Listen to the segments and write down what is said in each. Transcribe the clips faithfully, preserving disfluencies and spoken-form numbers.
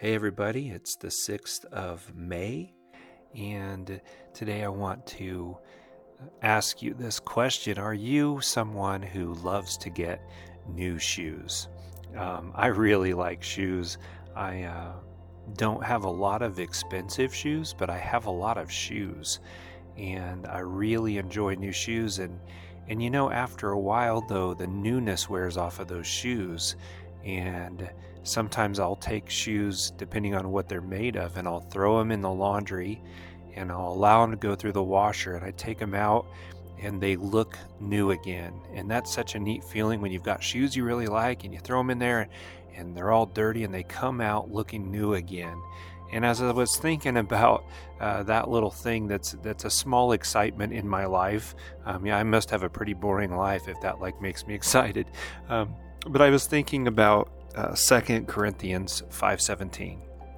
Hey everybody, it's the sixth of May, and today I want to ask you this question. Are you someone who loves to get new shoes? Um, I really like shoes. I uh, don't have a lot of expensive shoes, but I have a lot of shoes, and I really enjoy new shoes. And, and you know, after a while, though, the newness wears off of those shoes, and sometimes I'll take shoes, depending on what they're made of, and I'll throw them in the laundry and I'll allow them to go through the washer, and I take them out and they look new again. And that's such a neat feeling when you've got shoes you really like and you throw them in there and they're all dirty and they come out looking new again. And as I was thinking about uh, that little thing that's that's a small excitement in my life, um, yeah, I must have a pretty boring life if that like makes me excited. Um, but I was thinking about Uh, Second Corinthians five seventeen.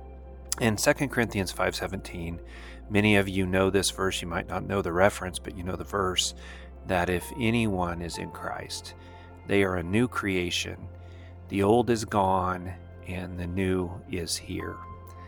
In Second Corinthians five seventeen, many of you know this verse. You might not know the reference, but you know the verse, that if anyone is in Christ, they are a new creation. The old is gone and the new is here.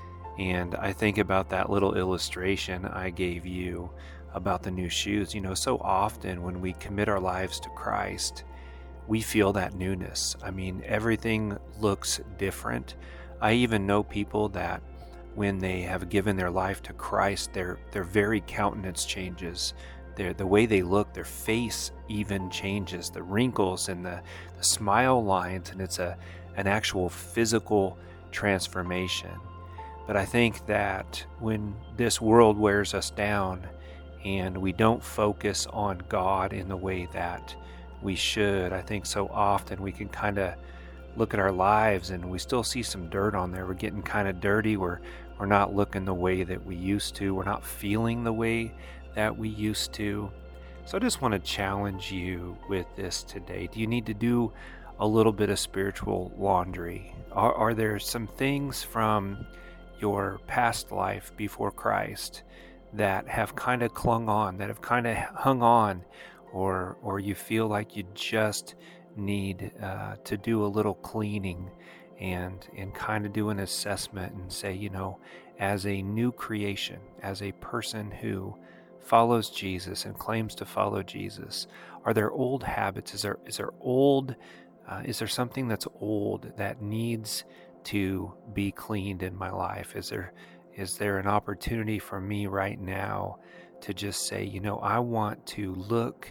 And I think about that little illustration I gave you about the new shoes. You know, so often when we commit our lives to Christ, we feel that newness. I mean, everything looks different. I even know people that when they have given their life to Christ, their their very countenance changes. Their, the way they look, their face even changes. The wrinkles and the, the smile lines, and it's a an actual physical transformation. But I think that when this world wears us down and we don't focus on God in the way that we should, I think so often we can kind of look at our lives and we still see some dirt on there. We're getting kind of dirty. We're we're not looking the way that we used to. We're not feeling the way that we used to. So I just want to challenge you with this today. Do you need to do a little bit of spiritual laundry? Are, are there some things from your past life before Christ that have kind of clung on, that have kind of hung on, or or you feel like you just need uh, to do a little cleaning and and kind of do an assessment and say, you know, as a new creation, as a person who follows Jesus and claims to follow Jesus, are there old habits? Is there is there old? Uh, is there something that's old that needs to be cleaned in my life? Is there is there an opportunity for me right now to just say, you know, I want to look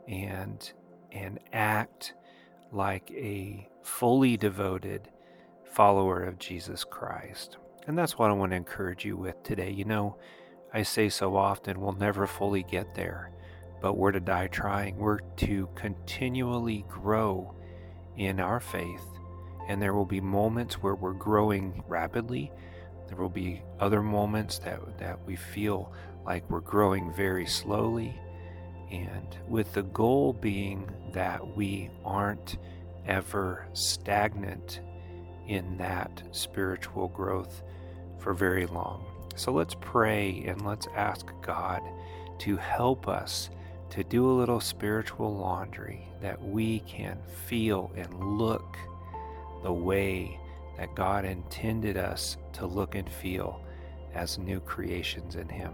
and and act like a fully devoted follower of Jesus Christ? And that's what I want to encourage you with today. You know, I say so often, we'll never fully get there, but we're to die trying. We're to continually grow in our faith, and there will be moments where we're growing rapidly. There will be other moments that that we feel like we're growing very slowly, and with the goal being that we aren't ever stagnant in that spiritual growth for very long. So let's pray and let's ask God to help us to do a little spiritual laundry, that we can feel and look the way that God intended us to look and feel as new creations in Him.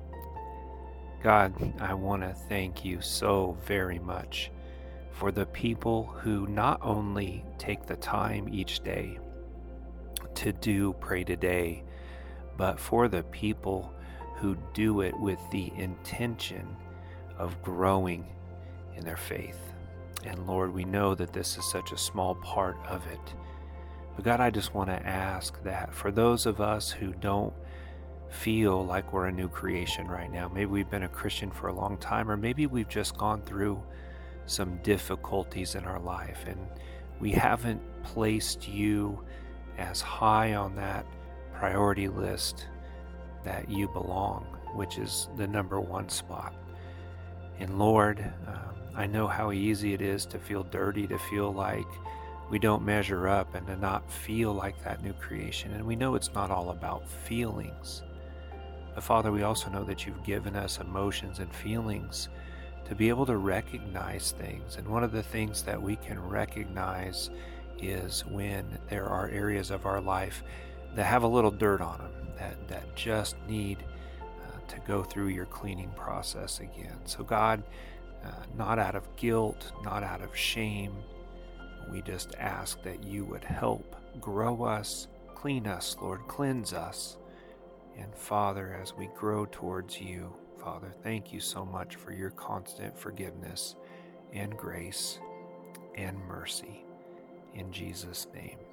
God, I want to thank you so very much for the people who not only take the time each day to do Pray Today, but for the people who do it with the intention of growing in their faith. And Lord, we know that this is such a small part of it. But God, I just want to ask that for those of us who don't feel like we're a new creation right now, maybe we've been a Christian for a long time, or maybe we've just gone through some difficulties in our life and we haven't placed you as high on that priority list that you belong, which is the number one spot. And Lord, um, I know how easy it is to feel dirty, to feel like we don't measure up, and to not feel like that new creation. And we know it's not all about feelings. But Father, we also know that you've given us emotions and feelings to be able to recognize things. And one of the things that we can recognize is when there are areas of our life that have a little dirt on them, that, that just need uh, to go through your cleaning process again. So God, uh, not out of guilt, not out of shame, we just ask that you would help grow us, clean us, Lord, cleanse us. And Father, as we grow towards you, Father, thank you so much for your constant forgiveness and grace and mercy. In Jesus' name.